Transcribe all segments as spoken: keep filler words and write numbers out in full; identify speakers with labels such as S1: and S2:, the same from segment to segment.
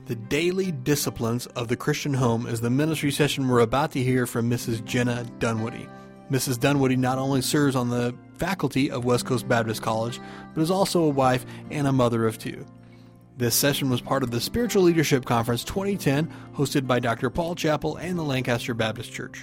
S1: The Daily Disciplines of the Christian Home is the ministry session we're about to hear from Missus Jenna Dunwoody. Missus Dunwoody not only serves on the faculty of West Coast Baptist College, but is also a wife and a mother of two. This session was part of the Spiritual Leadership Conference twenty ten, hosted by Doctor Paul Chappell and the Lancaster Baptist Church.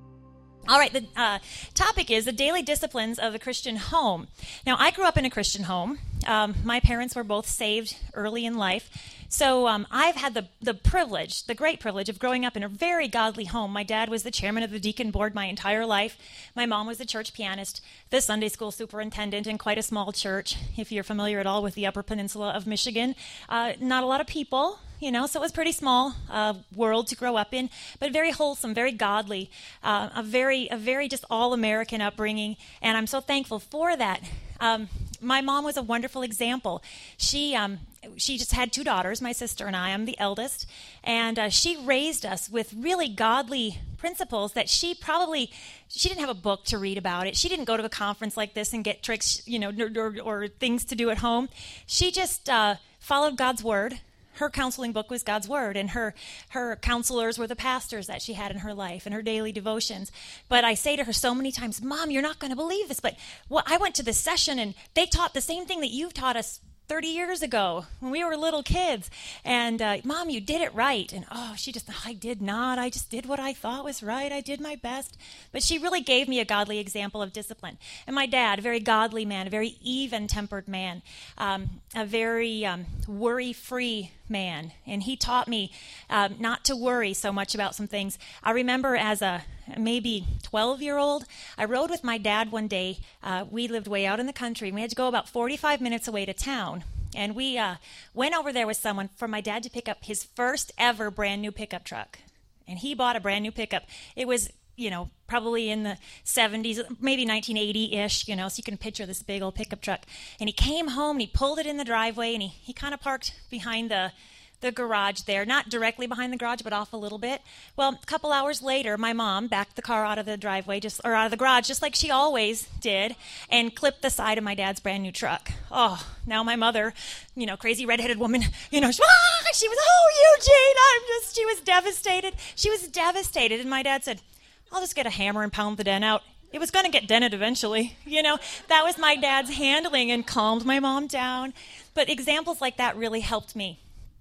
S2: All right, the uh, topic is the daily disciplines of the Christian home. Now, I grew up in a Christian home. Um, my parents were both saved early in life. So um, I've had the, the privilege, the great privilege of growing up in a very godly home. My dad was the chairman of the deacon board my entire life. My mom was the church pianist, the Sunday school superintendent in quite a small church, if you're familiar at all with the Upper Peninsula of Michigan. Uh, not a lot of people, you know, so it was a pretty small uh, world to grow up in, but very wholesome, very godly, uh, a very, a very just all-American upbringing, and I'm so thankful for that. Um, my mom was a wonderful example. She um, she just had two daughters, my sister and I. I'm the eldest, and uh, she raised us with really godly principles that she probably, she didn't have a book to read about it. She didn't go to a conference like this and get tricks, you know, or, or things to do at home. She just uh, followed God's word. Her counseling book was God's word, and her her counselors were the pastors that she had in her life and her daily devotions. But I say to her so many times, Mom, you're not going to believe this, but well, I went to this session, and they taught the same thing that you've taught us thirty years ago when we were little kids. And, uh, Mom, you did it right. And, oh, she just, I did not. I just did what I thought was right. I did my best. But she really gave me a godly example of discipline. And my dad, a very godly man, a very even-tempered man, um, a very um, worry-free man. And he taught me um, not to worry so much about some things. I remember as a maybe twelve-year-old, I rode with my dad one day. Uh, we lived way out in the country, and we had to go about forty-five minutes away to town. And we uh, went over there with someone for my dad to pick up his first ever brand new pickup truck. And he bought a brand new pickup. It was, you know, probably in the seventies, maybe nineteen eighty-ish, you know, so you can picture this big old pickup truck. And he came home, and he pulled it in the driveway, and he, he kind of parked behind the the garage there, not directly behind the garage, but off a little bit. Well, a couple hours later, my mom backed the car out of the driveway, just or out of the garage, just like she always did, and clipped the side of my dad's brand new truck. Oh, now my mother, you know, crazy redheaded woman, you know, she, ah, she was, oh, Eugene, I'm just, she was devastated. She was devastated, and my dad said, I'll just get a hammer and pound the dent out. It was going to get dented eventually, you know. That was my dad's handling and calmed my mom down. But examples like that really helped me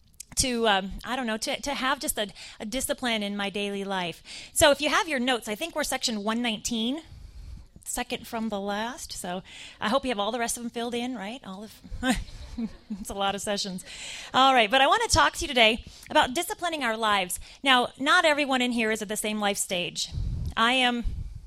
S2: to, um, I don't know, to, to have just a, a discipline in my daily life. So if you have your notes, I think we're section one nineteen, second from the last. So I hope you have all the rest of them filled in, right? All of it's a lot of sessions. All right, but I want to talk to you today about disciplining our lives. Now, not everyone in here is at the same life stage. I am,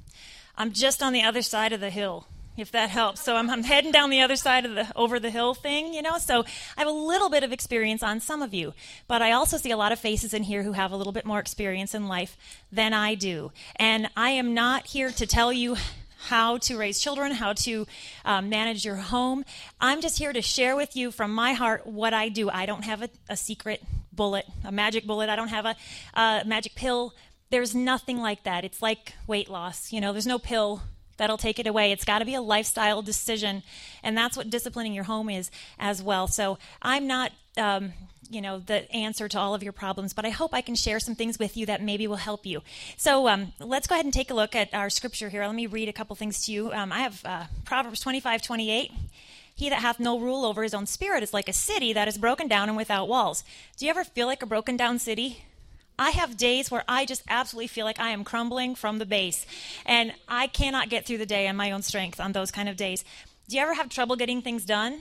S2: I'm just on the other side of the hill, if that helps. So I'm, I'm heading down the other side of the over the hill thing, you know. So I have a little bit of experience on some of you, but I also see a lot of faces in here who have a little bit more experience in life than I do. And I am not here to tell you how to raise children, how to um, manage your home. I'm just here to share with you from my heart what I do. I don't have a, a secret bullet, a magic bullet. I don't have a, a magic pill. There's nothing like that. It's like weight loss. You know, there's no pill that'll take it away. It's got to be a lifestyle decision, and that's what disciplining your home is as well. So I'm not, um, you know, the answer to all of your problems, but I hope I can share some things with you that maybe will help you. So um, let's go ahead and take a look at our scripture here. Let me read a couple things to you. Um, I have uh, Proverbs twenty-five twenty-eight. He that hath no rule over his own spirit is like a city that is broken down and without walls. Do you ever feel like a broken down city? I have days where I just absolutely feel like I am crumbling from the base, and I cannot get through the day on my own strength on those kind of days. Do you ever have trouble getting things done?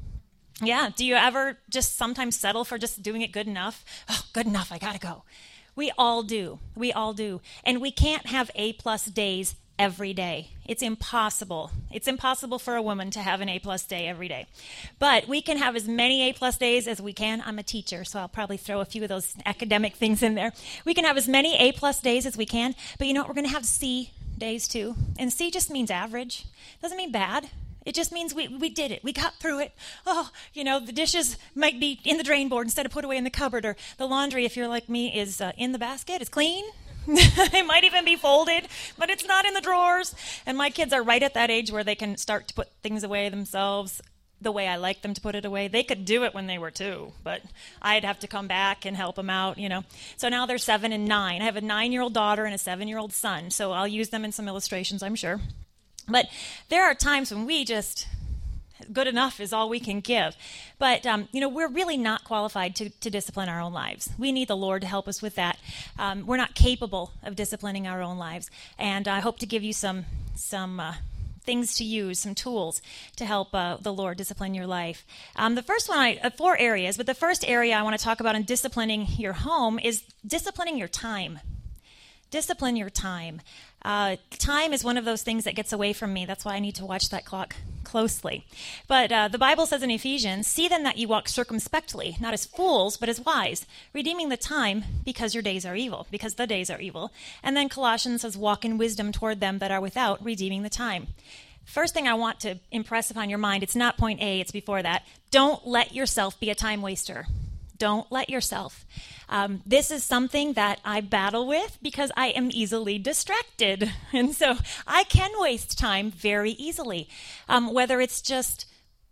S2: Yeah. Do you ever just sometimes settle for just doing it good enough? Oh, good enough. I got to go. We all do. We all do. And we can't have A-plus days every day. It's impossible. It's impossible for a woman to have an A-plus day every day. But we can have as many A-plus days as we can. I'm a teacher, so I'll probably throw a few of those academic things in there. We can have as many A-plus days as we can, but you know what? We're going to have C days too. And C just means average. Doesn't mean bad. It just means we, we did it. We got through it. Oh, you know, the dishes might be in the drain board instead of put away in the cupboard, or the laundry, if you're like me, is uh, in the basket. It's clean. It might even be folded, but it's not in the drawers. And my kids are right at that age where they can start to put things away themselves. the way I like them to put it away. They could do it when they were two, but I'd have to come back and help them out, you know. So now they're seven and nine. I have a nine-year-old daughter and a seven-year-old son, so I'll use them in some illustrations, I'm sure. But there are times when we just, good enough is all we can give. But, um, you know, we're really not qualified to, to discipline our own lives. We need the Lord to help us with that. Um, we're not capable of disciplining our own lives. And I hope to give you some, some, uh, things to use, some tools to help uh, the Lord discipline your life. Um, the first one, I, uh, four areas, but the first area I want to talk about in disciplining your home is disciplining your time. Discipline your time. Uh, time is one of those things that gets away from me. That's why I need to watch that clock closely. But uh, the Bible says in Ephesians, see then that you walk circumspectly, not as fools, but as wise, redeeming the time because your days are evil, because the days are evil. And then Colossians says, walk in wisdom toward them that are without, redeeming the time. First thing I want to impress upon your mind, it's not point A, it's before that. Don't let yourself be a time waster. Don't let yourself. Um, this is something that I battle with because I am easily distracted. And so I can waste time very easily. Um, whether it's just,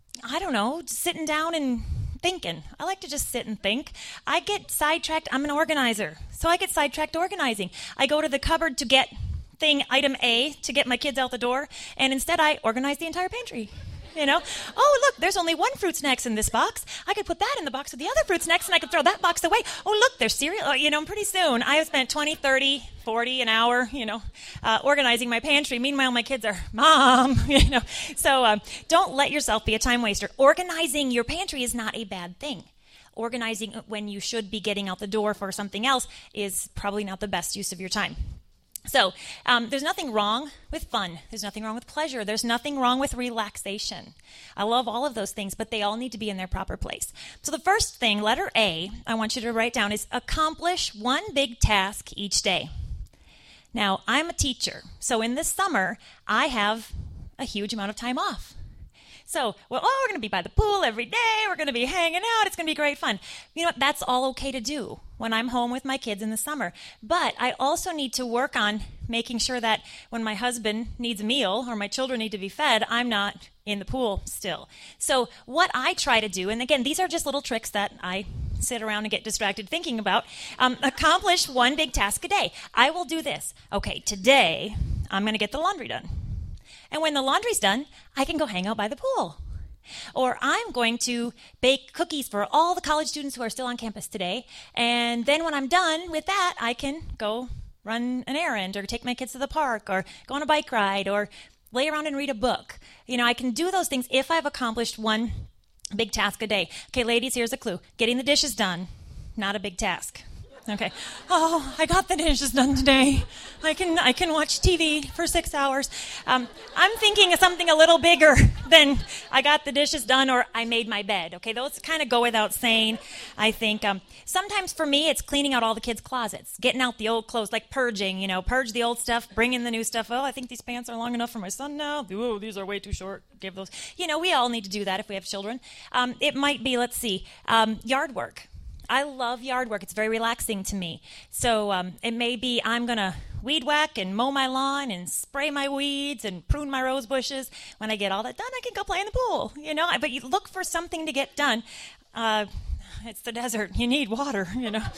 S2: I don't know, sitting down and thinking. I like to just sit and think. I get sidetracked. I'm an organizer. So I get sidetracked organizing. I go to the cupboard to get thing item A to get my kids out the door. And instead I organize the entire pantry. You know, oh, look, there's only one fruit snacks in this box. I could put that in the box with the other fruit snacks, and I could throw that box away. Oh, look, there's cereal. Oh, you know, pretty soon I have spent twenty, thirty, forty an hour, you know, uh, organizing my pantry. Meanwhile, my kids are, Mom, you know. So um, don't let yourself be a time waster. Organizing your pantry is not a bad thing. Organizing when you should be getting out the door for something else is probably not the best use of your time. So um, there's nothing wrong with fun. There's nothing wrong with pleasure. There's nothing wrong with relaxation. I love all of those things, but they all need to be in their proper place. So the first thing, letter A, I want you to write down is accomplish one big task each day. Now, I'm a teacher, so in this summer, I have a huge amount of time off. So, well, oh, we're going to be by the pool every day. We're going to be hanging out. It's going to be great fun. You know what? That's all okay to do when I'm home with my kids in the summer. But I also need to work on making sure that when my husband needs a meal or my children need to be fed, I'm not in the pool still. So what I try to do, and again, these are just little tricks that I sit around and get distracted thinking about, um, accomplish one big task a day. I will do this. Okay, today I'm going to get the laundry done. And when the laundry's done, I can go hang out by the pool. Or I'm going to bake cookies for all the college students who are still on campus today. And then when I'm done with that, I can go run an errand or take my kids to the park or go on a bike ride or lay around and read a book. You know, I can do those things if I've accomplished one big task a day. Okay, ladies, here's a clue. Getting the dishes done, not a big task. Okay. Oh, I got the dishes done today. I can I can watch T V for six hours. Um, I'm thinking of something a little bigger than I got the dishes done or I made my bed. Okay, those kind of go without saying. I think um, sometimes for me it's cleaning out all the kids' closets, getting out the old clothes, like purging. You know, purge the old stuff, bring in the new stuff. Oh, I think these pants are long enough for my son now. Oh, these are way too short. Give those. You know, we all need to do that if we have children. Um, it might be, let's see, um, yard work. I love yard work. It's very relaxing to me. So um, it may be I'm going to weed whack and mow my lawn and spray my weeds and prune my rose bushes. When I get all that done, I can go play in the pool. You know, but you look for something to get done. Uh, it's the desert. You need water, you know.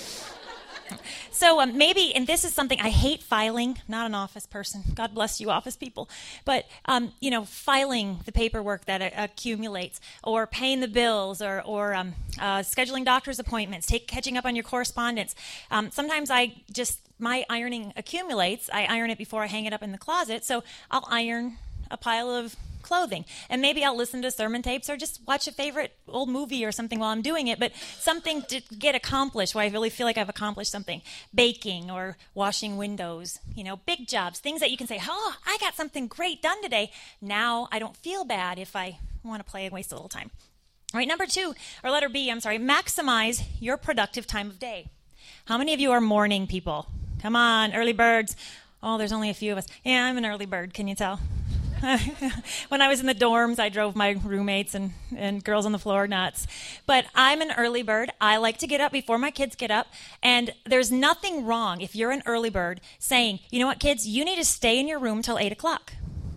S2: So um, maybe, and this is something, I hate filing, not an office person. God bless you, office people. But, um, you know, filing the paperwork that uh, accumulates or paying the bills or, or um, uh, scheduling doctor's appointments, take, catching up on your correspondence. Um, sometimes I just, my ironing accumulates. I iron it before I hang it up in the closet. So I'll iron a pile of clothing. And maybe I'll listen to sermon tapes or just watch a favorite old movie or something while I'm doing it, but something to get accomplished where I really feel like I've accomplished something. Baking or washing windows, you know, big jobs, things that you can say, oh, I got something great done today. Now I don't feel bad if I want to play and waste a little time. All right, number two, or letter B, I'm sorry, maximize your productive time of day. How many of you are morning people? Come on, early birds. Oh, there's only a few of us. Yeah, I'm an early bird, can you tell? When I was in the dorms, I drove my roommates and, and girls on the floor nuts. But I'm an early bird. I like to get up before my kids get up. And there's nothing wrong if you're an early bird saying, you know what, kids, you need to stay in your room till eight o'clock.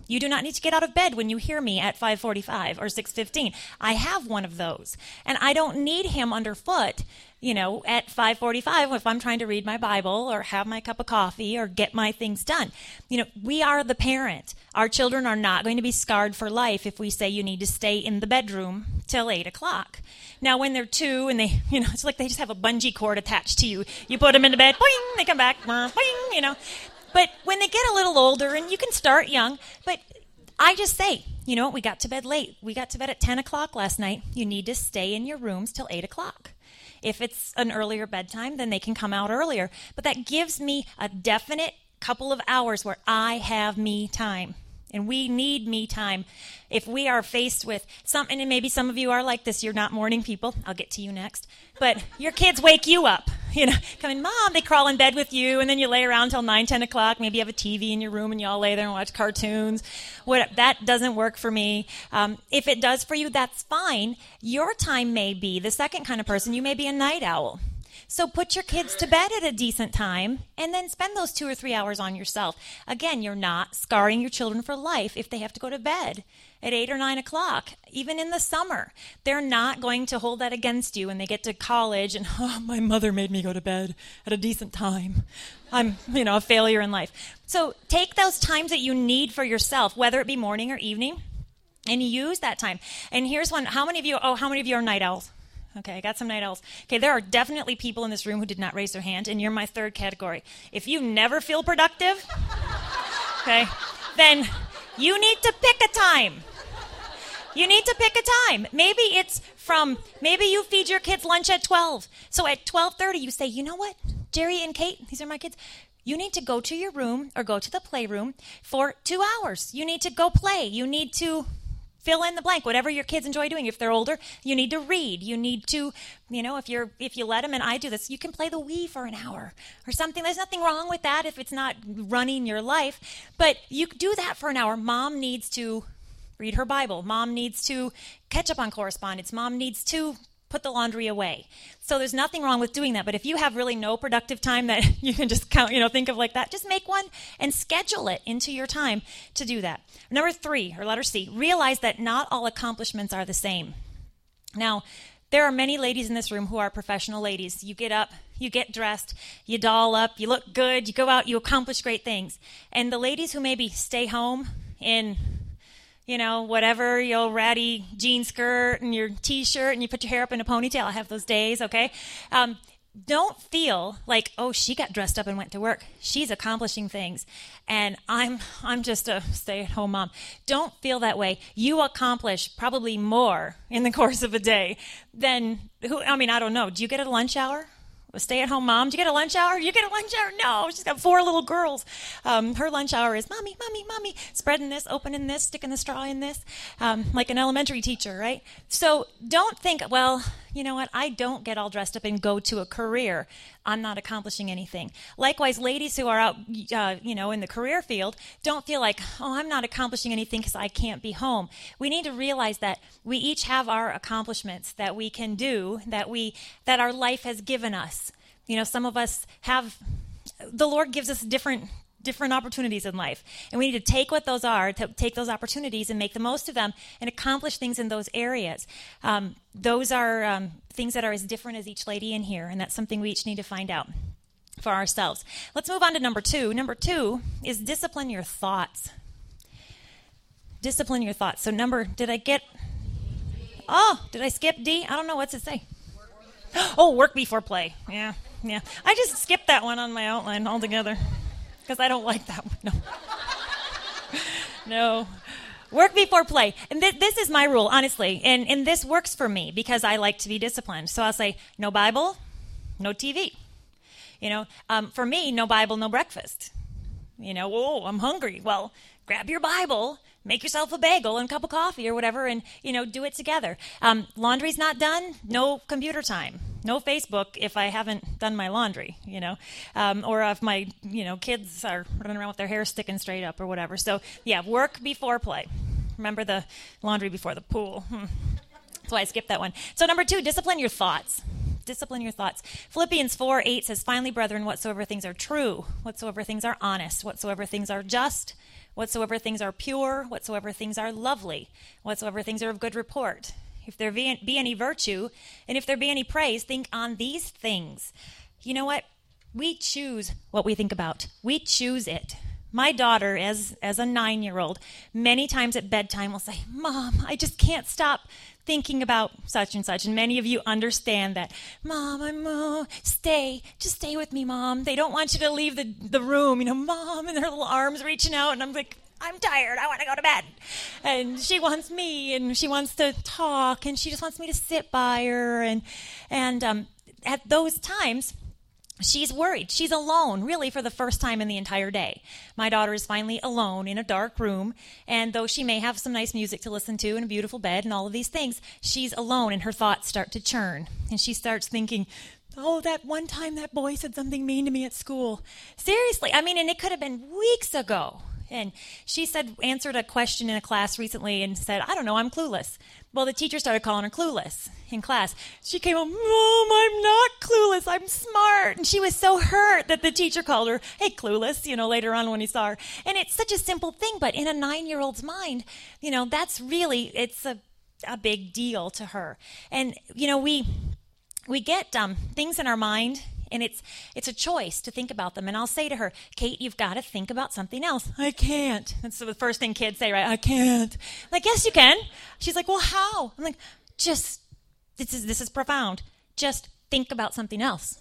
S2: You do not need to get out of bed when you hear me at five forty-five or six fifteen. I have one of those. And I don't need him underfoot, you know, at five forty-five if I'm trying to read my Bible or have my cup of coffee or get my things done. You know, we are the parent. Our children are not going to be scarred for life if we say you need to stay in the bedroom till eight o'clock. Now, when they're two and they, you know, it's like they just have a bungee cord attached to you. You put them into bed, boing, they come back, boing, you know. But when they get a little older, and you can start young, but I just say, you know what, we got to bed late. We got to bed at ten o'clock last night. You need to stay in your rooms till eight o'clock. If it's an earlier bedtime, then they can come out earlier. But that gives me a definite couple of hours where I have me time. And we need me time. If we are faced with something, and maybe some of you are like this, you're not morning people. I'll get to you next. But your kids wake you up. You know, come in, Mom, they crawl in bed with you, and then you lay around till nine, ten o'clock. Maybe you have a T V in your room, and you all lay there and watch cartoons. What, that doesn't work for me. Um, if it does for you, that's fine. Your time may be the second kind of person. You may be a night owl. So put your kids to bed at a decent time and then spend those two or three hours on yourself. Again, you're not scarring your children for life if they have to go to bed at eight or nine o'clock, even in the summer. They're not going to hold that against you when they get to college and, oh, my mother made me go to bed at a decent time. I'm, you know, a failure in life. So take those times that you need for yourself, whether it be morning or evening, and use that time. And here's one. How many of you, oh, how many of you are night owls? Okay, I got some night owls. Okay, there are definitely people in this room who did not raise their hand, and you're my third category. If you never feel productive, okay, then you need to pick a time. You need to pick a time. Maybe it's from, maybe you feed your kids lunch at twelve. So at twelve thirty, you say, you know what, Jerry and Kate, these are my kids, you need to go to your room or go to the playroom for two hours. You need to go play. You need to fill in the blank, whatever your kids enjoy doing. If they're older, you need to read. You need to, you know, if you're if you let them, and I do this, you can play the Wii for an hour or something. There's nothing wrong with that if it's not running your life. But you do that for an hour. Mom needs to read her Bible. Mom needs to catch up on correspondence. Mom needs to put the laundry away. So there's nothing wrong with doing that. But if you have really no productive time that you can just count, you know, think of like that, just make one and schedule it into your time to do that. Number three, or letter C, realize that not all accomplishments are the same. Now, there are many ladies in this room who are professional ladies. You get up, you get dressed, you doll up, you look good, you go out, you accomplish great things. And the ladies who maybe stay home in, you know, whatever, your ratty jean skirt and your T-shirt, and you put your hair up in a ponytail. I have those days, okay? Um, don't feel like, oh, she got dressed up and went to work. She's accomplishing things, and I'm I'm just a stay-at-home mom. Don't feel that way. You accomplish probably more in the course of a day than, who. I mean, I don't know. Do you get a lunch hour? A stay-at-home mom, do you get a lunch hour? You get a lunch hour? No, she's got four little girls. Um, her lunch hour is, mommy, mommy, mommy, spreading this, opening this, sticking the straw in this, um, like an elementary teacher, right? So don't think, well, you know what, I don't get all dressed up and go to a career. I'm not accomplishing anything. Likewise, ladies who are out, uh, you know, in the career field, don't feel like, oh, I'm not accomplishing anything because I can't be home. We need to realize that we each have our accomplishments that we can do, that we, that our life has given us. You know, some of us have, the Lord gives us different different opportunities in life. And we need to take what those are, to take those opportunities and make the most of them and accomplish things in those areas. Um, those are um, things that are as different as each lady in here, and that's something we each need to find out for ourselves. Let's move on to number two. Number two is discipline your thoughts. Discipline your thoughts. So number, did I get, oh, did I skip D? I don't know, what's it say? Oh, work before play. Yeah, yeah. I just skipped that one on my outline altogether because I don't like that one. No. No. Work before play. And th- this is my rule, honestly. And, and this works for me because I like to be disciplined. So I'll say, no Bible, no T V. You know, um, for me, no Bible, no breakfast. You know, whoa, I'm hungry. Well, grab your Bible, make yourself a bagel and a cup of coffee or whatever, and, you know, do it together. Um, laundry's not done, no computer time. No Facebook if I haven't done my laundry, you know, um, or if my, you know, kids are running around with their hair sticking straight up or whatever. So, yeah, work before play. Remember the laundry before the pool. Hmm. That's why I skipped that one. So number two, discipline your thoughts. Discipline your thoughts. Philippians four eight says, finally, brethren, whatsoever things are true, whatsoever things are honest, whatsoever things are just, whatsoever things are pure, whatsoever things are lovely, whatsoever things are of good report. If there be, be any virtue, and if there be any praise, think on these things. You know what? We choose what we think about. We choose it. My daughter, as as a nine-year-old, many times at bedtime will say, Mom, I just can't stop thinking about such and such. And many of you understand that. Mom, I'm, uh, stay. Just stay with me, Mom. They don't want you to leave the, the room. You know, Mom, and their little arms reaching out. And I'm like, I'm tired. I want to go to bed. And she wants me, and she wants to talk, and she just wants me to sit by her. And, and um, at those times, she's worried. She's alone, really, for the first time in the entire day. My daughter is finally alone in a dark room, and though she may have some nice music to listen to and a beautiful bed and all of these things, she's alone, and her thoughts start to churn. And she starts thinking, oh, that one time that boy said something mean to me at school. Seriously, I mean, and it could have been weeks ago. And she said, answered a question in a class recently and said, I don't know, I'm clueless. Well, the teacher started calling her clueless in class. She came home, Mom, I'm not clueless, I'm smart. And she was so hurt that the teacher called her, hey, clueless, you know, later on when he saw her. And it's such a simple thing, but in a nine-year-old's mind, you know, that's really, it's a, a big deal to her. And, you know, we we get um, things in our mind, and it's it's a choice to think about them. And I'll say to her, Kate, you've got to think about something else. I can't. That's the first thing kids say, right? I can't. I'm like, yes, you can. She's like, well, how? I'm like, just, this is this is profound. Just think about something else.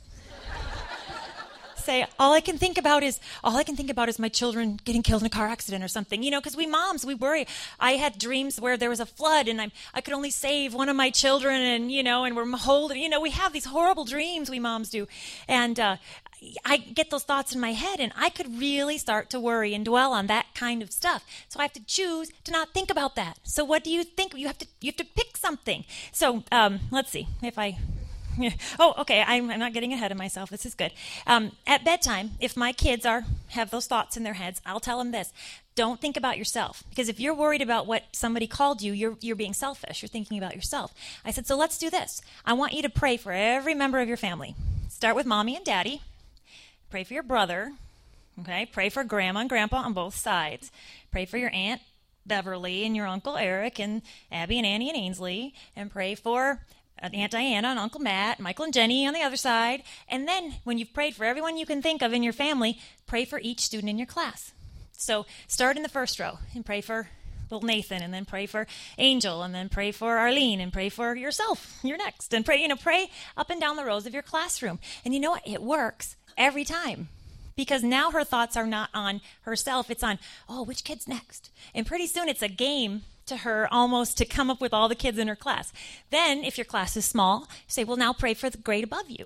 S2: Say, all I can think about is, all I can think about is my children getting killed in a car accident or something, you know, because we moms, we worry. I had dreams where there was a flood and I'm, I could only save one of my children and, you know, and we're holding, you know, we have these horrible dreams, we moms do. And uh, I get those thoughts in my head and I could really start to worry and dwell on that kind of stuff. So I have to choose to not think about that. So what do you think? You have to, you have to pick something. So um, let's see if I... Yeah. Oh, okay, I'm, I'm not getting ahead of myself. This is good. Um, at bedtime, if my kids are have those thoughts in their heads, I'll tell them this. Don't think about yourself. Because if you're worried about what somebody called you, you're, you're being selfish. You're thinking about yourself. I said, so let's do this. I want you to pray for every member of your family. Start with mommy and daddy. Pray for your brother. Okay. Pray for grandma and grandpa on both sides. Pray for your aunt Beverly and your uncle Eric and Abby and Annie and Ainsley. And pray for Aunt Diana and Uncle Matt, Michael and Jenny on the other side. And then when you've prayed for everyone you can think of in your family, pray for each student in your class. So start in the first row and pray for little Nathan, and then pray for Angel, and then pray for Arlene, and pray for yourself. You're next. And pray, you know, pray up and down the rows of your classroom. And you know what? It works every time. Because now her thoughts are not on herself. It's on, oh, which kid's next? And pretty soon it's a game to her almost to come up with all the kids in her class. Then, if your class is small, say, well, now pray for the grade above you.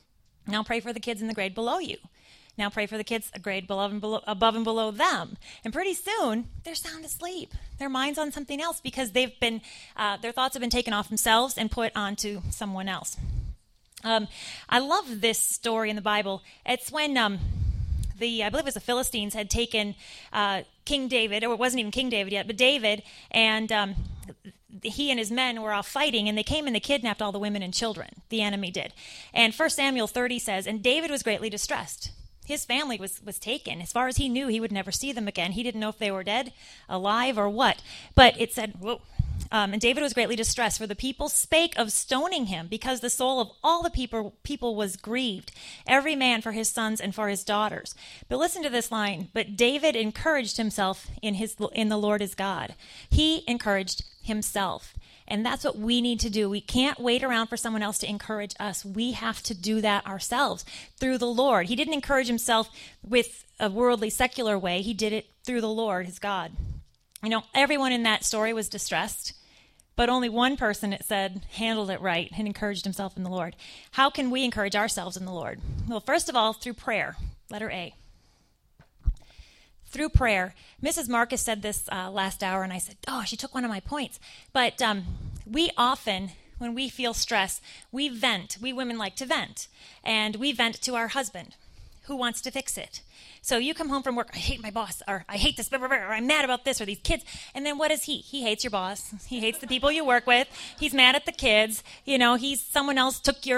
S2: Now pray for the kids in the grade below you. Now pray for the kids a grade below and below, above and below them. And pretty soon, they're sound asleep. Their mind's on something else because they've been, uh, their thoughts have been taken off themselves and put onto someone else. Um, I love this story in the Bible. It's when... Um, The, I believe it was the Philistines had taken uh, King David, or it wasn't even King David yet, but David, and um, he and his men were all fighting, and they came and they kidnapped all the women and children. The enemy did. And First Samuel thirty says, and David was greatly distressed. His family was, was taken. As far as he knew, he would never see them again. He didn't know if they were dead, alive, or what. But it said, whoa. Um, and David was greatly distressed, for the people spake of stoning him, because the soul of all the people, people was grieved, every man for his sons and for his daughters. But listen to this line. But David encouraged himself in his in the Lord his God. He encouraged himself. And that's what we need to do. We can't wait around for someone else to encourage us. We have to do that ourselves through the Lord. He didn't encourage himself with a worldly, secular way. He did it through the Lord, his God. You know, everyone in that story was distressed, but only one person, it said, handled it right and encouraged himself in the Lord. How can we encourage ourselves in the Lord? Well, first of all, through prayer. Letter A. Through prayer. Missus Marcus said this uh, last hour, and I said, oh, she took one of my points. But um, we often, when we feel stress, we vent. We women like to vent. And we vent to our husband, who wants to fix it. So you come home from work, I hate my boss, or I hate this, or I'm mad about this, or these kids. And then what is he? He hates your boss. He hates the people you work with. He's mad at the kids. You know, he's someone else took your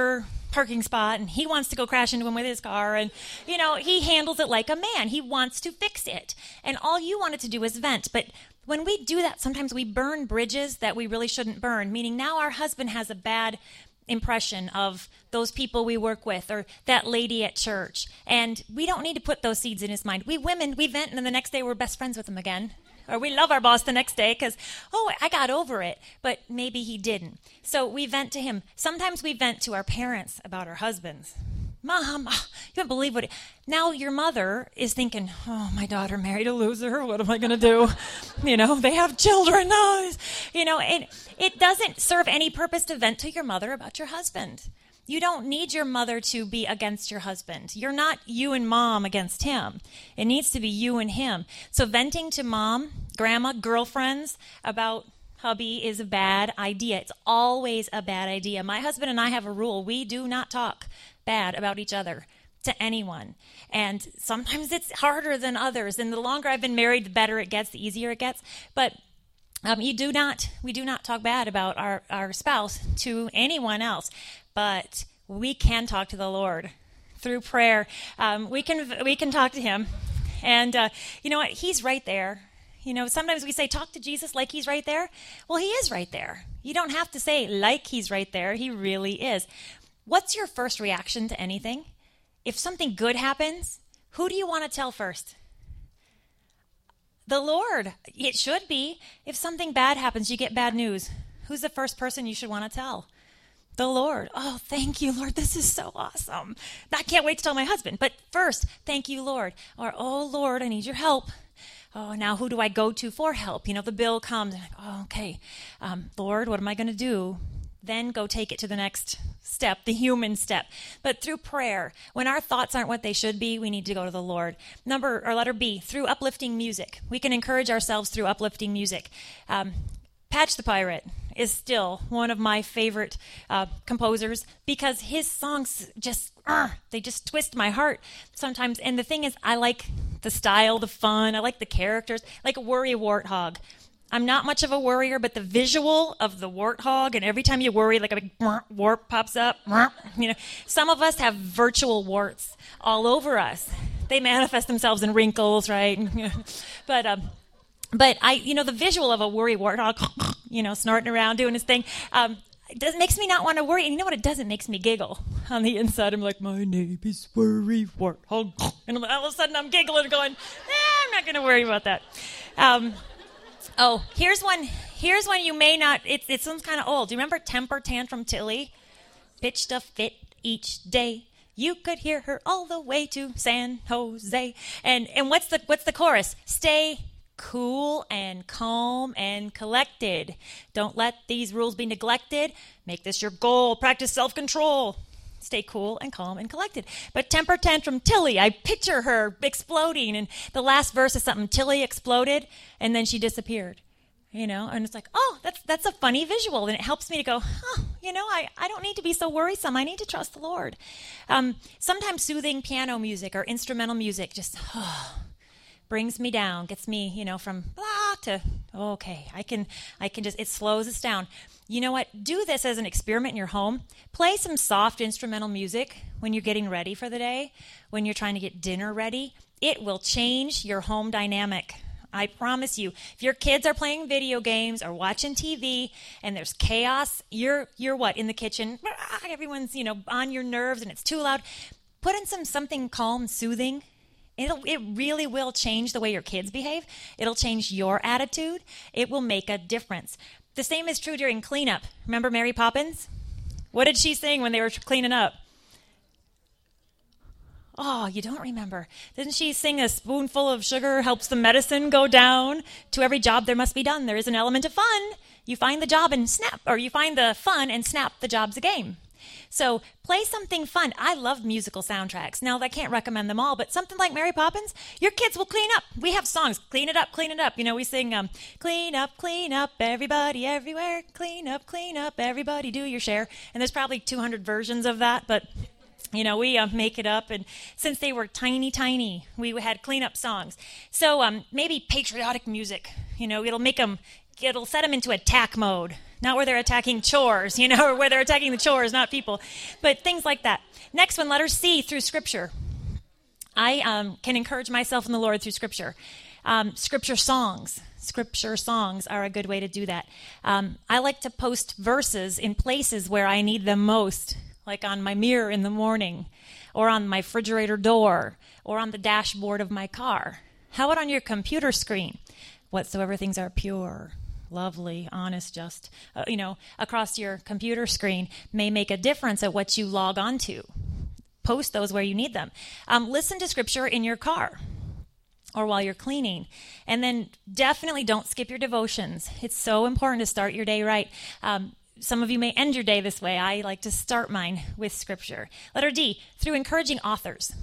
S2: parking spot, and he wants to go crash into him with his car, and, you know, he handles it like a man. He wants to fix it. And all you wanted to do is vent. But when we do that, sometimes we burn bridges that we really shouldn't burn, meaning now our husband has a bad impression of those people we work with or that lady at church. And we don't need to put those seeds in his mind. We women, we vent, and then the next day we're best friends with him again. Or we love our boss the next day because, oh, I got over it. But maybe he didn't. So we vent to him. Sometimes we vent to our parents about our husbands. Mom, you wouldn't believe what... It... Now your mother is thinking, oh, my daughter married a loser. What am I going to do? You know, they have children. Oh, you know, it, it doesn't serve any purpose to vent to your mother about your husband. You don't need your mother to be against your husband. You're not you and mom against him. It needs to be you and him. So venting to mom, grandma, girlfriends about hubby is a bad idea. It's always a bad idea. My husband and I have a rule. We do not talk bad about each other to anyone. And sometimes it's harder than others. And the longer I've been married, the better it gets, the easier it gets. But um, you do not, we do not talk bad about our, our spouse to anyone else. But we can talk to the Lord through prayer. Um, we can we can talk to him. And uh, you know what? He's right there. You know, sometimes we say, talk to Jesus like he's right there. Well, he is right there. You don't have to say like he's right there. He really is. What's your first reaction to anything? If something good happens, who do you want to tell first? The Lord. It should be. If something bad happens, you get bad news. Who's the first person you should want to tell? The Lord. Oh, thank you, Lord. This is so awesome. I can't wait to tell my husband. But first, thank you, Lord. Or, oh, Lord, I need your help. Oh, now who do I go to for help? You know, the bill comes. And I go, oh, okay. Um, Lord, what am I going to do? Then go take it to the next step, the human step. But through prayer, when our thoughts aren't what they should be, we need to go to the Lord. Number, or letter B, through uplifting music. We can encourage ourselves through uplifting music. Um, Patch the Pirate is still one of my favorite uh, composers because his songs just, uh, they just twist my heart sometimes. And the thing is, I like the style, the fun, I like the characters, like a worry warthog. I'm not much of a worrier, but the visual of the warthog, and every time you worry, like a big wart pops up. You know, some of us have virtual warts all over us. They manifest themselves in wrinkles, right? but um, but I, you know, the visual of a worry warthog, you know, snorting around doing his thing, um, it does, makes me not want to worry. And you know what it does? It makes me giggle on the inside. I'm like, my name is Worry Warthog, and I'm, all of a sudden I'm giggling, going, eh, I'm not going to worry about that. Um, Oh, here's one. Here's one you may not. It, it sounds kind of old. Do you remember Temper Tantrum Tilly? Pitched a fit each day. You could hear her all the way to San Jose. And and what's the what's the chorus? Stay cool and calm and collected. Don't let these rules be neglected. Make this your goal. Practice self-control. Stay cool and calm and collected. But Temper Tantrum Tilly, I picture her exploding, and the last verse is something, Tilly exploded, and then she disappeared. You know, and it's like, oh, that's that's a funny visual, and it helps me to go, oh, you know, I, I don't need to be so worrisome. I need to trust the Lord. Um, sometimes soothing piano music or instrumental music just oh, brings me down, gets me, you know, from blah to, oh, okay, I can, I can just, it slows us down. You know what? Do this as an experiment in your home. Play some soft instrumental music when you're getting ready for the day, when you're trying to get dinner ready. It will change your home dynamic. I promise you. If your kids are playing video games or watching T V and there's chaos, you're you're what? In the kitchen. Everyone's, you know, on your nerves and it's too loud. Put in some something calm, soothing. It'll, it really will change the way your kids behave. It'll change your attitude. It will make a difference. The same is true during cleanup. Remember Mary Poppins? What did she sing when they were cleaning up? Oh, you don't remember. Didn't she sing a spoonful of sugar helps the medicine go down? To every job there must be done. There is an element of fun. You find the job and snap, or you find the fun and snap, the job's a game. So play something fun. I love musical soundtracks. Now, I can't recommend them all, but something like Mary Poppins, your kids will clean up. We have songs, clean it up, clean it up. You know, we sing, um, clean up, clean up, everybody, everywhere. Clean up, clean up, everybody, do your share. And there's probably two hundred versions of that, but, you know, we uh, make it up. And since they were tiny, tiny, we had cleanup songs. So um, maybe patriotic music, you know, it'll make them it'll set them into attack mode. Not where they're attacking chores, you know, or where they're attacking the chores, not people. But things like that. Next one, letter C, through Scripture. I um, can encourage myself in the Lord through Scripture. Um, scripture songs. Scripture songs are a good way to do that. Um, I like to post verses in places where I need them most, like on my mirror in the morning, or on my refrigerator door, or on the dashboard of my car. How about on your computer screen? Whatsoever things are pure, lovely, honest, just, uh, you know, across your computer screen may make a difference at what you log on to. Post those where you need them. Um, listen to Scripture in your car or while you're cleaning. And then definitely don't skip your devotions. It's so important to start your day right. Um, some of you may end your day this way. I like to start mine with Scripture. Letter D, through encouraging authors.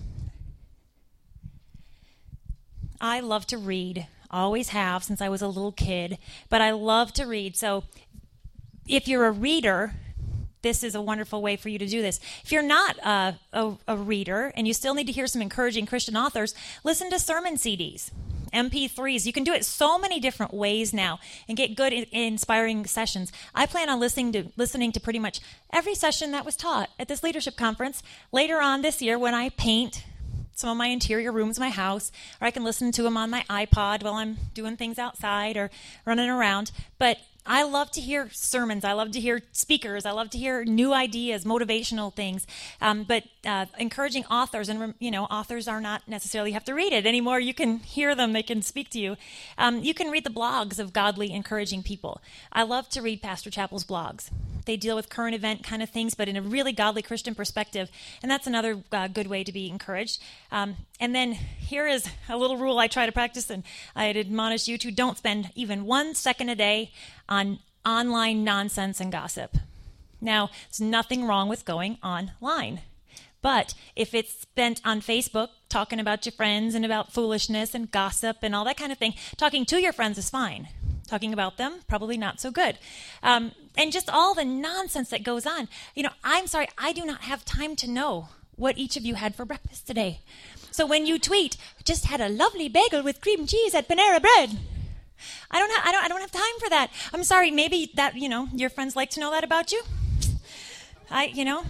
S2: I love to read. Always have since I was a little kid, but I love to read. So if you're a reader, this is a wonderful way for you to do this. If you're not a, a, a reader and you still need to hear some encouraging Christian authors, listen to sermon C Ds, M P threes. You can do it so many different ways now and get good, inspiring sessions. I plan on listening to listening to pretty much every session that was taught at this leadership conference later on this year when I paint some of my interior rooms of my house, or I can listen to them on my iPod while I'm doing things outside or running around. But I love to hear sermons. I love to hear speakers. I love to hear new ideas, motivational things. Um, but uh, encouraging authors, and you know, authors are not necessarily have to read it anymore. You can hear them. They can speak to you. Um, you can read the blogs of godly, encouraging people. I love to read Pastor Chappell's blogs. They deal with current event kind of things, but in a really godly Christian perspective. And that's another uh, good way to be encouraged. Um, and then here is a little rule I try to practice, and I'd admonish you to: don't spend even one second a day on online nonsense and gossip. Now, there's nothing wrong with going online. But if it's spent on Facebook talking about your friends and about foolishness and gossip and all that kind of thing, talking to your friends is fine. Talking about them, probably not so good. Um, and just all the nonsense that goes on. You know, I'm sorry, I do not have time to know what each of you had for breakfast today. So when you tweet, just had a lovely bagel with cream cheese at Panera Bread, I don't have, I don't, I don't have time for that. I'm sorry, maybe that, you know, your friends like to know that about you. I, you know,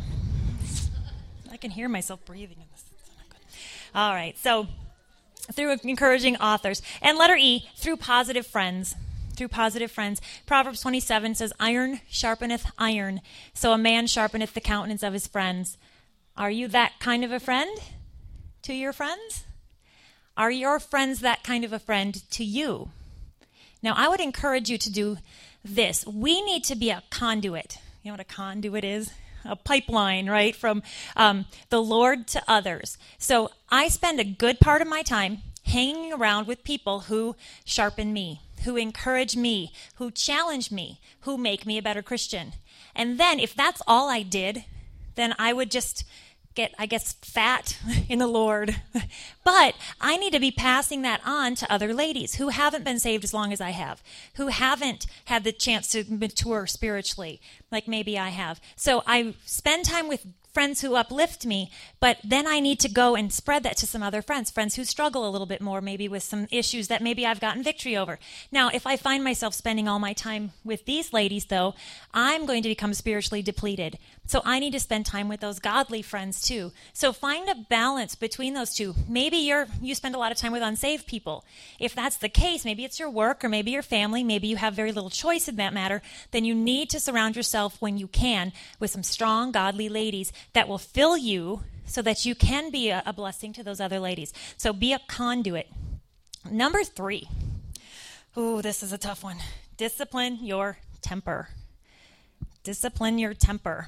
S2: I can hear myself breathing in this. It's not good. All right, so through encouraging authors. And letter E, through positive friends. Through positive friends. Proverbs twenty-seven says, iron sharpeneth iron, so a man sharpeneth the countenance of his friends. Are you that kind of a friend to your friends? Are your friends that kind of a friend to you? Now, I would encourage you to do this. We need to be a conduit. You know what a conduit is? A pipeline, right, from um, the Lord to others. So I spend a good part of my time hanging around with people who sharpen me, who encourage me, who challenge me, who make me a better Christian. And then if that's all I did, then I would just get, I guess, fat in the Lord. But I need to be passing that on to other ladies who haven't been saved as long as I have, who haven't had the chance to mature spiritually like maybe I have. So I spend time with friends who uplift me, but then I need to go and spread that to some other friends, friends who struggle a little bit more, maybe with some issues that maybe I've gotten victory over. Now, if I find myself spending all my time with these ladies, though, I'm going to become spiritually depleted. So I need to spend time with those godly friends, too. So find a balance between those two. Maybe you're you spend a lot of time with unsaved people. If that's the case, maybe it's your work or maybe your family, maybe you have very little choice in that matter, then you need to surround yourself when you can with some strong, godly ladies that will fill you so that you can be a, a blessing to those other ladies. So be a conduit. Number three. Ooh, this is a tough one. Discipline your temper. Discipline your temper.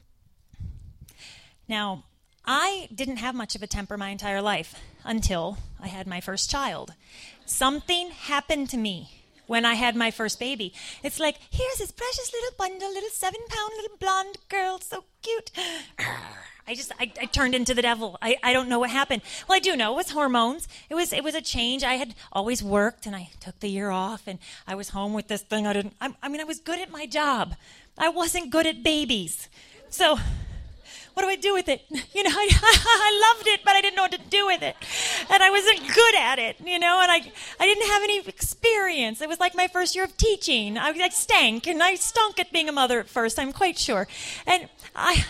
S2: Now, I didn't have much of a temper my entire life until I had my first child. Something happened to me when I had my first baby. It's like, here's this precious little bundle, little seven-pound little blonde girl, so cute. I just, I, I turned into the devil. I, I don't know what happened. Well, I do know. It was hormones. It was it was a change. I had always worked, and I took the year off, and I was home with this thing. I didn't. I, I mean, I was good at my job. I wasn't good at babies. So what do I do with it? You know, I, I loved it, but I didn't know what to do with it. And I wasn't good at it, you know, and I I didn't have any experience. It was like my first year of teaching. I, I stank, and I stunk at being a mother at first, I'm quite sure. And I...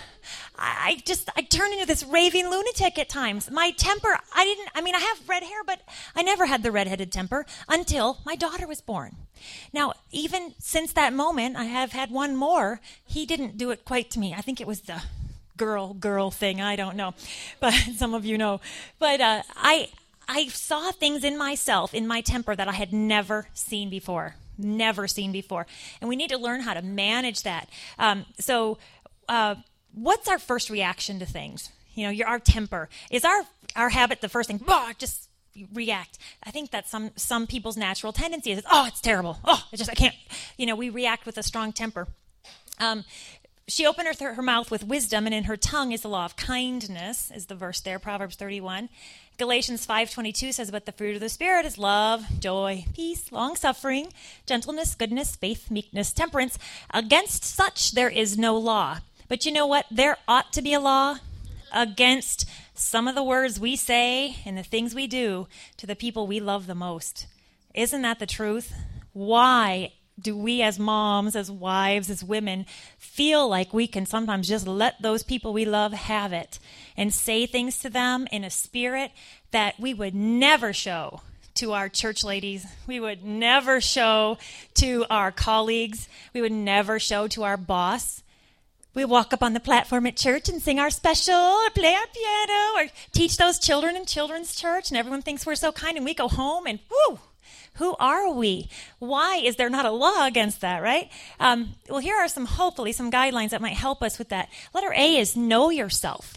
S2: I just, I turned into this raving lunatic at times. My temper, I didn't, I mean, I have red hair, but I never had the redheaded temper until my daughter was born. Now, even since that moment, I have had one more. He didn't do it quite to me. I think it was the girl, girl thing. I don't know, but some of you know. But uh, I, I saw things in myself, in my temper, that I had never seen before. Never seen before. And we need to learn how to manage that. Um, so, uh, What's our first reaction to things? You know, your our temper. Is our our habit the first thing? Bah, just react. I think that's some some people's natural tendency is, oh, it's terrible. Oh, I just I can't. You know, we react with a strong temper. Um, she opened her, her mouth with wisdom, and in her tongue is the law of kindness. Is the verse there? Proverbs thirty-one. Galatians five twenty-two says, "But the fruit of the Spirit is love, joy, peace, long-suffering, gentleness, goodness, faith, meekness, temperance. Against such there is no law." But you know what? There ought to be a law against some of the words we say and the things we do to the people we love the most. Isn't that the truth? Why do we as moms, as wives, as women feel like we can sometimes just let those people we love have it and say things to them in a spirit that we would never show to our church ladies, we would never show to our colleagues, we would never show to our boss? We walk up on the platform at church and sing our special or play our piano or teach those children in children's church, and everyone thinks we're so kind, and we go home and, whoo, who are we? Why is there not a law against that, right? Um, well, here are some, hopefully, some guidelines that might help us with that. Letter A is know yourself.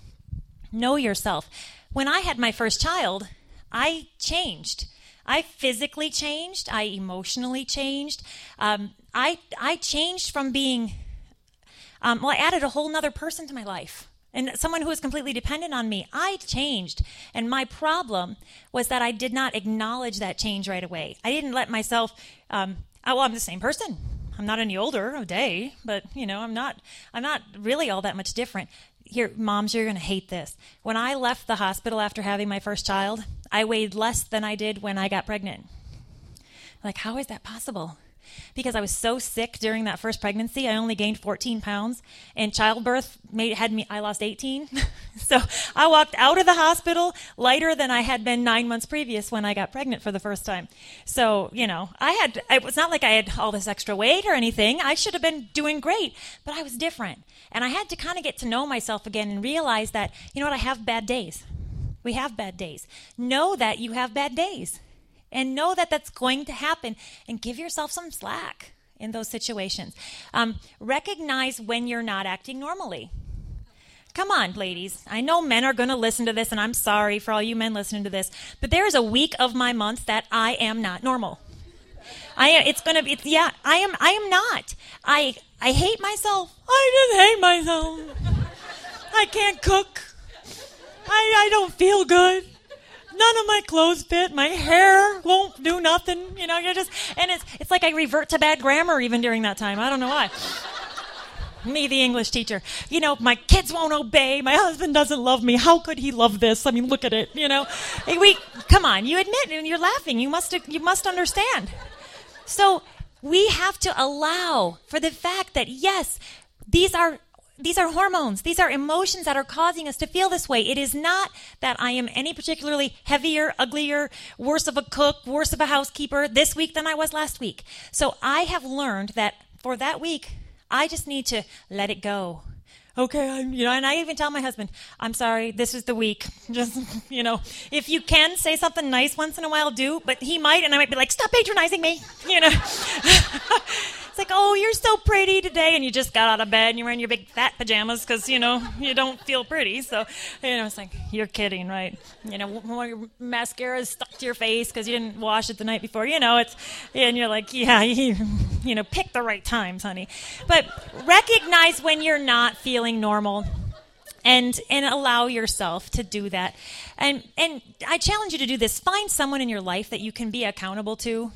S2: Know yourself. When I had my first child, I changed. I physically changed. I emotionally changed. Um, I I changed from being... Um, well, I added a whole nother person to my life, and someone who was completely dependent on me. I changed, and my problem was that I did not acknowledge that change right away. I didn't let myself, um, oh, well, I'm the same person. I'm not any older a day, but, you know, I'm not, I'm not really all that much different. Here, moms, you're going to hate this. When I left the hospital after having my first child, I weighed less than I did when I got pregnant. Like, how is that possible? Because I was so sick during that first pregnancy, I only gained fourteen pounds, and childbirth made had me, I lost eighteen. So I walked out of the hospital lighter than I had been nine months previous when I got pregnant for the first time. So, you know, I had, it was not like I had all this extra weight or anything. I should have been doing great, but I was different. And I had to kind of get to know myself again and realize that, you know what, I have bad days. We have bad days. Know that you have bad days. And know that that's going to happen, and give yourself some slack in those situations. Um, recognize when you're not acting normally. Come on, ladies. I know men are going to listen to this, and I'm sorry for all you men listening to this, but there is a week of my month that I am not normal. I it's going to be, yeah, I am I am not. I I hate myself. I just hate myself. I can't cook. I I don't feel good. None of my clothes fit. My hair won't do nothing. You know, you're just, and it's it's like I revert to bad grammar even during that time. I don't know why. Me, the English teacher. You know, my kids won't obey. My husband doesn't love me. How could he love this? I mean, look at it. You know, hey, we come on. You admit, and you're laughing. You must you must understand. So we have to allow for the fact that yes, these are. These are hormones. These are emotions that are causing us to feel this way. It is not that I am any particularly heavier, uglier, worse of a cook, worse of a housekeeper this week than I was last week. So I have learned that for that week, I just need to let it go. Okay, I'm, you know, and I even tell my husband, I'm sorry, this is the week. Just, you know, if you can say something nice once in a while, do. But he might, and I might be like, stop patronizing me, you know. It's like, oh, you're so pretty today, and you just got out of bed, and you're wearing your big fat pajamas because, you know, you don't feel pretty. So, you know, it's like, you're kidding, right? You know, when your mascara is stuck to your face because you didn't wash it the night before. You know, it's, and you're like, yeah, you, you know, pick the right times, honey. But recognize when you're not feeling normal. And and allow yourself to do that. And and I challenge you to do this. Find someone in your life that you can be accountable to.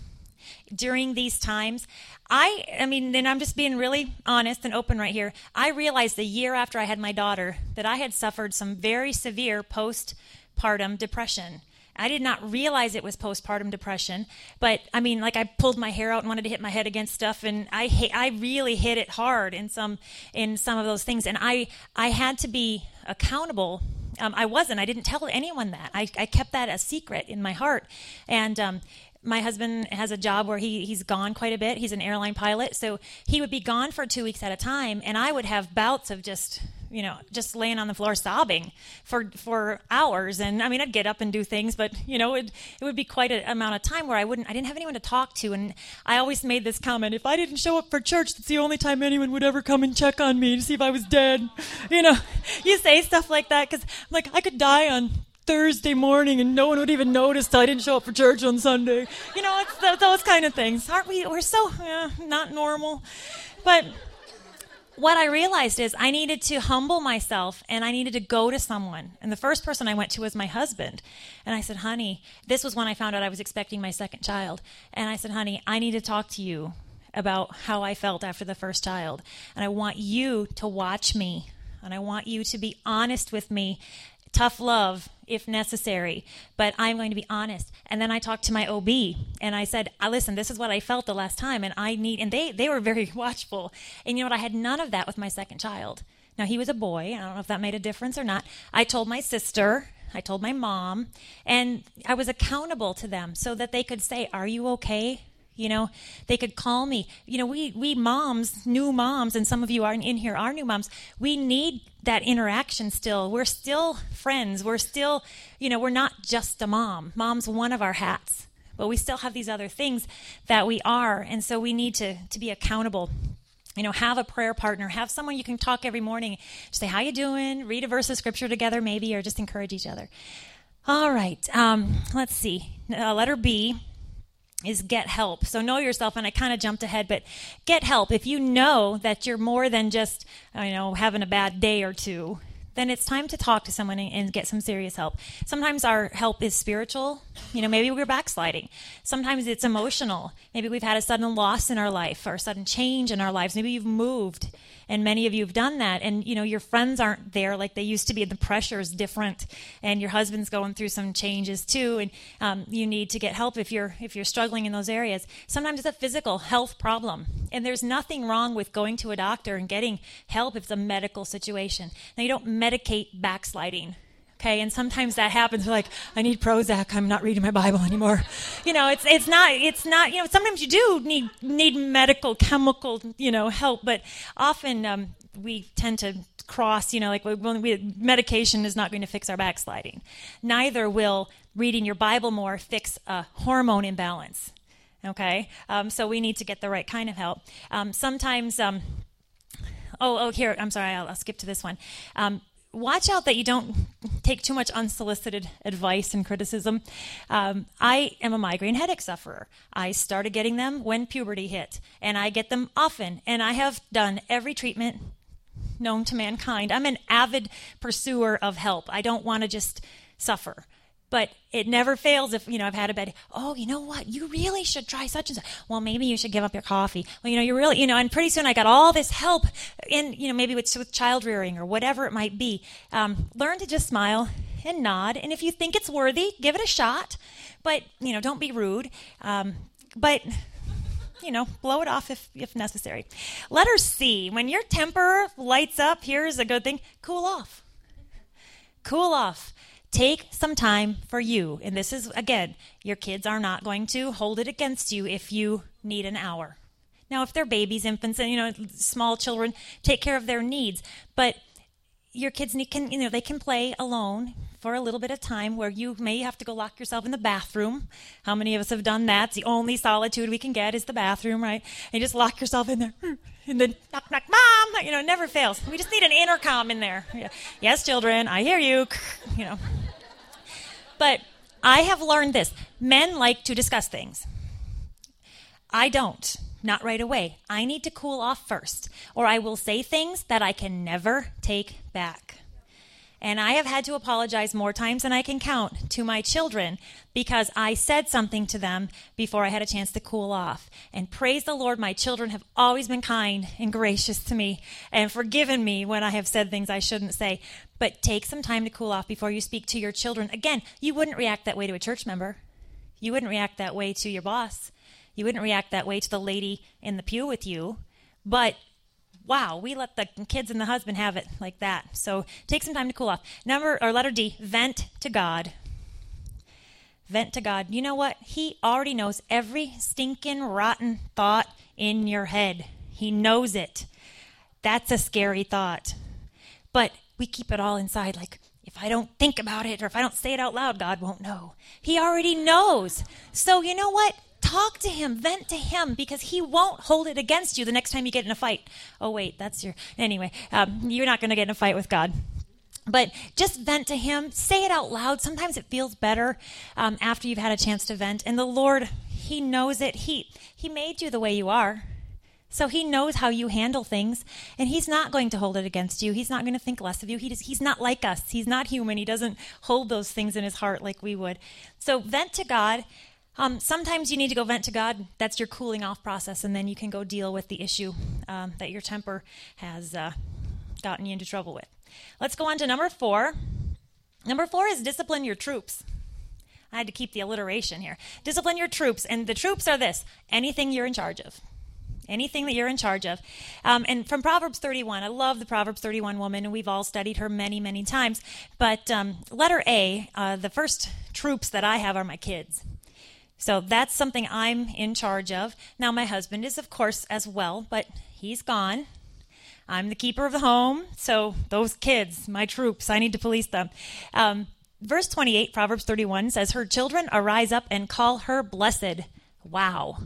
S2: during these times. I, I mean, and I'm just being really honest and open right here. I realized the year after I had my daughter that I had suffered some very severe postpartum depression. I did not realize it was postpartum depression, but I mean, like I pulled my hair out and wanted to hit my head against stuff, and I I really hit it hard in some in some of those things, and I I had to be accountable. Um, I wasn't. I didn't tell anyone that. I, I kept that a secret in my heart, and um, my husband has a job where he he's gone quite a bit. He's an airline pilot, so he would be gone for two weeks at a time, and I would have bouts of just. you know, just laying on the floor sobbing for for hours. And I mean, I'd get up and do things, but you know, it it would be quite an amount of time where I wouldn't, I didn't have anyone to talk to. And I always made this comment: if I didn't show up for church, that's the only time anyone would ever come and check on me to see if I was dead. You know, you say stuff like that because like I could die on Thursday morning and no one would even notice till I didn't show up for church on Sunday. You know, it's th- those kind of things. Aren't we? We're so eh, not normal, but. What I realized is I needed to humble myself and I needed to go to someone. And the first person I went to was my husband. And I said, honey, this was when I found out I was expecting my second child. And I said, honey, I need to talk to you about how I felt after the first child. And I want you to watch me. And I want you to be honest with me. Tough love if necessary, but I'm going to be honest. And then I talked to my O B and I said, listen, this is what I felt the last time and I need, and they, they were very watchful. And you know what? I had none of that with my second child. Now he was a boy. I don't know if that made a difference or not. I told my sister, I told my mom, and I was accountable to them so that they could say, are you okay? You know, they could call me. You know, we, we moms, new moms, and some of you are in here are new moms. We need that interaction still. We're still friends. We're still, you know, we're not just a mom. Mom's one of our hats. But we still have these other things that we are. And so we need to, to be accountable. You know, have a prayer partner. Have someone you can talk every morning. Just say, how you doing? Read a verse of scripture together maybe, or just encourage each other. All right. Um, let's see. Uh, letter B. Is get help. So know yourself, and I kind of jumped ahead, but get help. If you know that you're more than just, you know, having a bad day or two, then it's time to talk to someone and get some serious help. Sometimes our help is spiritual. You know, maybe we're backsliding. Sometimes it's emotional. Maybe we've had a sudden loss in our life or a sudden change in our lives. Maybe you've moved, and many of you have done that. And, you know, your friends aren't there like they used to be. The pressure is different, and your husband's going through some changes too. And um, you need to get help if you're if you're struggling in those areas. Sometimes it's a physical health problem, and there's nothing wrong with going to a doctor and getting help if it's a medical situation. Now, you don't medicate backsliding. Okay, and sometimes that happens. We're like, I need Prozac. I'm not reading my Bible anymore. You know, it's it's not it's not. You know, sometimes you do need need medical, chemical, you know, help, but often um, we tend to cross. You know, like when we, medication is not going to fix our backsliding. Neither will reading your Bible more fix a hormone imbalance. Okay, um, so we need to get the right kind of help. Um, sometimes, um, oh, oh, here. I'm sorry. I'll, I'll skip to this one. Um, Watch out that you don't take too much unsolicited advice and criticism. Um, I am a migraine headache sufferer. I started getting them when puberty hit, and I get them often. And I have done every treatment known to mankind. I'm an avid pursuer of help. I don't want to just suffer. But it never fails if, you know, I've had a bad, oh, you know what, you really should try such and such. Well, maybe you should give up your coffee. Well, you know, you really, you know, and pretty soon I got all this help in, you know, maybe with, with child rearing or whatever it might be. Um, learn to just smile and nod. And if you think it's worthy, give it a shot. But, you know, don't be rude. Um, but, you know, blow it off if, if necessary. Letter C, when your temper lights up, here's a good thing, cool off. Cool off. Take some time for you. And this is, again, your kids are not going to hold it against you if you need an hour. Now, if they're babies, infants, and, you know, small children, take care of their needs. But your kids need, can, you know, they can play alone for a little bit of time where you may have to go lock yourself in the bathroom. How many of us have done that? It's the only solitude we can get is the bathroom, right? And you just lock yourself in there. And then knock, knock, mom, you know, it never fails. We just need an intercom in there. Yes, children, I hear you, you know. But I have learned this. Men like to discuss things. I don't, not right away. I need to cool off first, or I will say things that I can never take back. And I have had to apologize more times than I can count to my children because I said something to them before I had a chance to cool off. And praise the Lord, my children have always been kind and gracious to me and forgiven me when I have said things I shouldn't say. But take some time to cool off before you speak to your children. Again, you wouldn't react that way to a church member. You wouldn't react that way to your boss. You wouldn't react that way to the lady in the pew with you. But wow, we let the kids and the husband have it like that. So take some time to cool off. Number or letter D, vent to God. Vent to God. You know what? He already knows every stinking rotten thought in your head. He knows it. That's a scary thought. But we keep it all inside like, if I don't think about it or if I don't say it out loud, God won't know. He already knows. So you know what? Talk to him, vent to him, because he won't hold it against you the next time you get in a fight. Oh, wait, that's your... Anyway, um, you're not going to get in a fight with God. But just vent to him. Say it out loud. Sometimes it feels better um, after you've had a chance to vent. And the Lord, he knows it. He, he made you the way you are. So he knows how you handle things, and he's not going to hold it against you. He's not going to think less of you. He does, he's not like us. He's not human. He doesn't hold those things in his heart like we would. So vent to God. Um, sometimes you need to go vent to God. That's your cooling off process, and then you can go deal with the issue um, that your temper has uh, gotten you into trouble with. Let's go on to number four. Number four is discipline your troops. I had to keep the alliteration here. Discipline your troops, and the troops are this: anything you're in charge of. Anything that you're in charge of. Um, and from Proverbs thirty-one, I love the Proverbs thirty-one woman, and we've all studied her many, many times. But um, letter A, uh, the first troops that I have are my kids. So that's something I'm in charge of. Now, my husband is, of course, as well, but he's gone. I'm the keeper of the home, so those kids, my troops, I need to police them. Um, verse twenty-eight, Proverbs thirty-one says, her children arise up and call her blessed. Wow.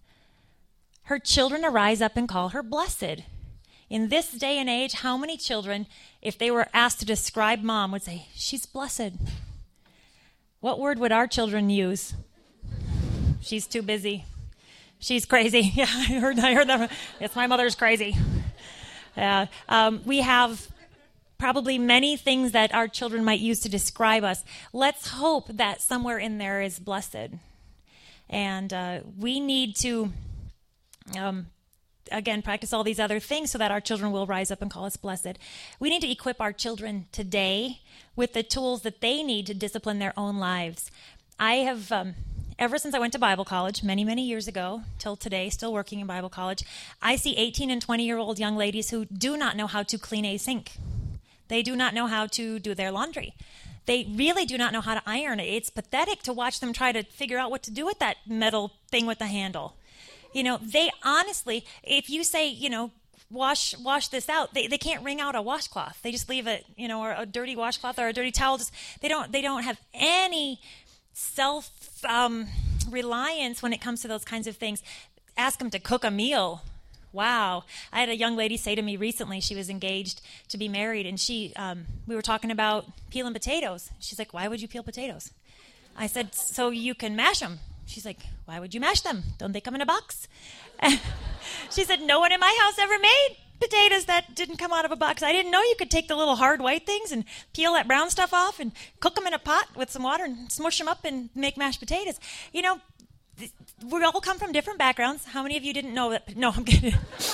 S2: Her children arise up and call her blessed. In this day and age, how many children, if they were asked to describe mom, would say, she's blessed? What word would our children use? She's too busy. She's crazy. Yeah, I heard, I heard that. Yes, my mother's crazy. Yeah, um, we have probably many things that our children might use to describe us. Let's hope that somewhere in there is blessed. And uh, we need to... Um, again, practice all these other things so that our children will rise up and call us blessed. We need to equip our children today with the tools that they need to discipline their own lives. I have, um, ever since I went to Bible college many, many years ago, till today, still working in Bible college, I see eighteen and twenty-year-old young ladies who do not know how to clean a sink. They do not know how to do their laundry. They really do not know how to iron it. It's pathetic to watch them try to figure out what to do with that metal thing with the handle. You know, they honestly, if you say, you know, wash wash this out, they, they can't wring out a washcloth. They just leave it, you know, or a dirty washcloth or a dirty towel. Just they don't they don't have any self um, reliance when it comes to those kinds of things. Ask them to cook a meal. Wow. I had a young lady say to me recently, she was engaged to be married, and she um, we were talking about peeling potatoes. She's like, why would you peel potatoes? I said, so you can mash them. She's like, why would you mash them? Don't they come in a box? She said, no one in my house ever made potatoes that didn't come out of a box. I didn't know you could take the little hard white things and peel that brown stuff off and cook them in a pot with some water and smush them up and make mashed potatoes. You know, th- we all come from different backgrounds. How many of you didn't know that? No, I'm kidding.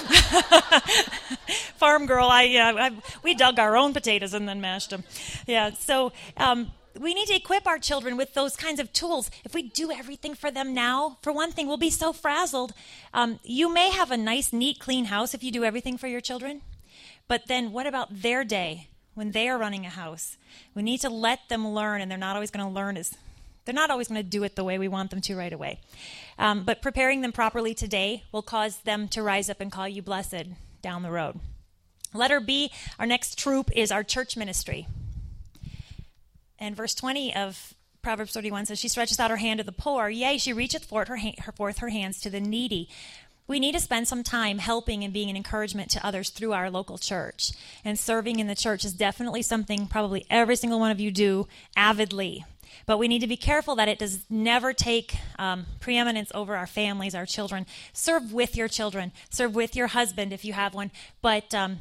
S2: Farm girl, I, uh, I we dug our own potatoes and then mashed them. Yeah, so... Um, We need to equip our children with those kinds of tools. If we do everything for them now, for one thing, we'll be so frazzled. Um, you may have a nice, neat, clean house if you do everything for your children. But then what about their day when they are running a house? We need to let them learn, and they're not always going to learn as they're not always going to do it the way we want them to right away. Um, but preparing them properly today will cause them to rise up and call you blessed down the road. Letter B, our next troop is our church ministry. And verse twenty of Proverbs thirty-one says, she stretches out her hand to the poor. Yea, she reacheth forth her, ha- her, forth her hands to the needy. We need to spend some time helping and being an encouragement to others through our local church. And serving in the church is definitely something probably every single one of you do avidly. But we need to be careful that it does never take um, preeminence over our families, our children. Serve with your children. Serve with your husband if you have one. But um,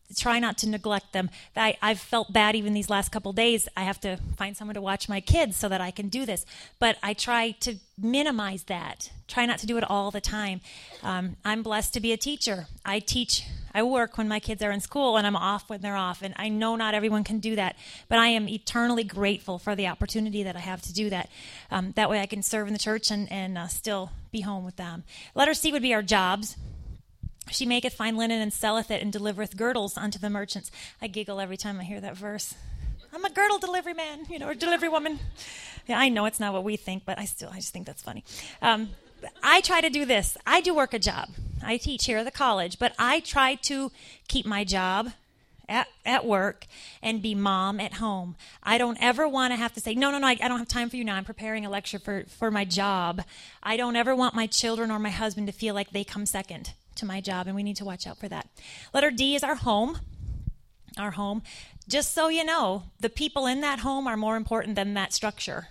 S2: try not to neglect them. I, I've felt bad even these last couple days. I have to find someone to watch my kids so that I can do this. But I try to minimize that. Try not to do it all the time. Um, I'm blessed to be a teacher. I teach, I work when my kids are in school, and I'm off when they're off. And I know not everyone can do that, but I am eternally grateful for the opportunity that I have to do that. Um, that way I can serve in the church and, and uh, still be home with them. Letter C would be our jobs. She maketh fine linen and selleth it and delivereth girdles unto the merchants. I giggle every time I hear that verse. I'm a girdle delivery man, you know, or delivery woman. Yeah, I know it's not what we think, but I still, I just think that's funny. Um, I try to do this. I do work a job. I teach here at the college, but I try to keep my job at, at work and be mom at home. I don't ever want to have to say, no, no, no, I, I don't have time for you now. I'm preparing a lecture for, for my job. I don't ever want my children or my husband to feel like they come second to my job, and we need to watch out for that. Letter D is our home. Our home. Just so you know, the people in that home are more important than that structure.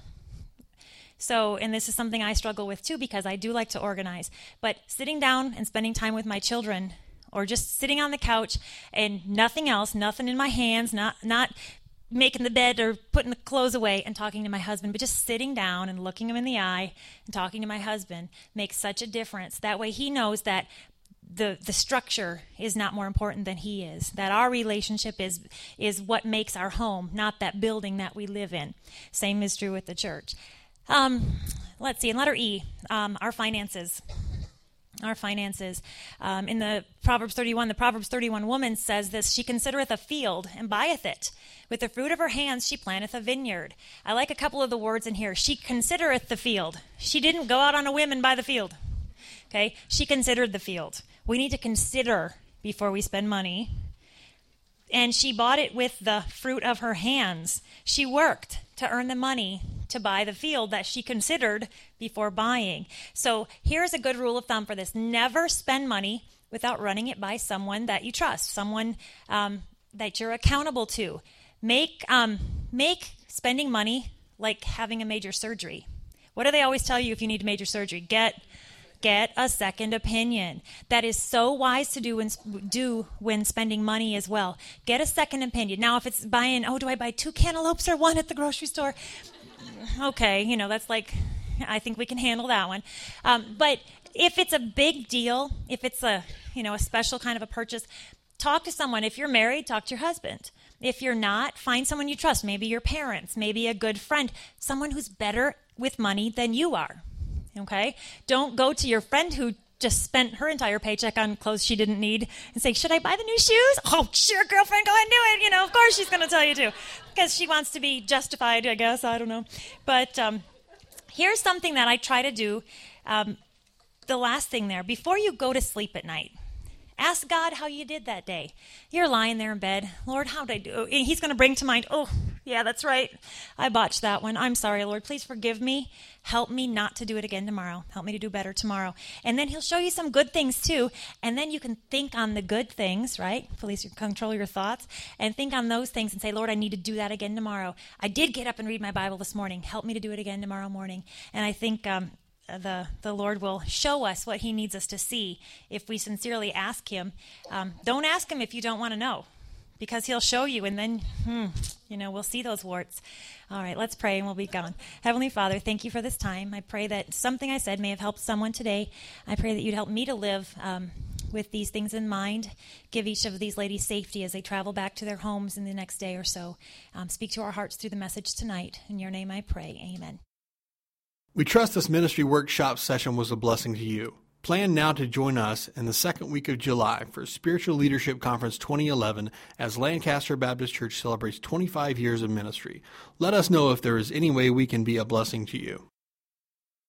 S2: So, and this is something I struggle with too, because I do like to organize. But sitting down and spending time with my children, or just sitting on the couch and nothing else, nothing in my hands, not not making the bed or putting the clothes away and talking to my husband, but just sitting down and looking him in the eye and talking to my husband makes such a difference. That way he knows that the the structure is not more important than he is, that our relationship is is what makes our home, not that building that we live in. Same is true with the church. Um, let's see, in letter E, um, our finances. Our finances. Um, in the Proverbs thirty-one, the Proverbs thirty-one woman says this: she considereth a field and buyeth it. With the fruit of her hands she planteth a vineyard. I like a couple of the words in here. She considereth the field. She didn't go out on a whim and buy the field. Okay, she considered the field. We need to consider before we spend money. And she bought it with the fruit of her hands. She worked to earn the money to buy the field that she considered before buying. So here's a good rule of thumb for this. Never spend money without running it by someone that you trust, someone um, that you're accountable to. Make um, make spending money like having a major surgery. What do they always tell you if you need major surgery? Get Get a second opinion. That is so wise to do when, do when spending money as well. Get a second opinion. Now, if it's buying, oh, do I buy two cantaloupes or one at the grocery store? Okay, you know, that's like, I think we can handle that one. Um, but if it's a big deal, if it's a, you know, a special kind of a purchase, talk to someone. If you're married, talk to your husband. If you're not, find someone you trust, maybe your parents, maybe a good friend, someone who's better with money than you are. Okay? Don't go to your friend who just spent her entire paycheck on clothes she didn't need and say, should I buy the new shoes? Oh, sure, girlfriend, go ahead and do it. You know, of course she's going to tell you to, because she wants to be justified, I guess. I don't know. But um, here's something that I try to do. Um, the last thing there, before you go to sleep at night, ask God how you did that day. You're lying there in bed. Lord, how did I do? And he's going to bring to mind, oh, yeah, that's right. I botched that one. I'm sorry, Lord. Please forgive me. Help me not to do it again tomorrow. Help me to do better tomorrow. And then he'll show you some good things too. And then you can think on the good things, right? Please control your thoughts and think on those things and say, Lord, I need to do that again tomorrow. I did get up and read my Bible this morning. Help me to do it again tomorrow morning. And I think um, the the Lord will show us what he needs us to see if we sincerely ask him. Um, don't ask him if you don't want to know, because he'll show you, and then, hmm, you know, we'll see those warts. All right, let's pray and we'll be gone. Heavenly Father, thank you for this time. I pray that something I said may have helped someone today. I pray that you'd help me to live um, with these things in mind. Give each of these ladies safety as they travel back to their homes in the next day or so. Um, speak to our hearts through the message tonight. In your name I pray, amen.
S1: We trust this ministry workshop session was a blessing to you. Plan now to join us in the second week of July for Spiritual Leadership Conference twenty eleven as Lancaster Baptist Church celebrates twenty-five years of ministry. Let us know if there is any way we can be a blessing to you.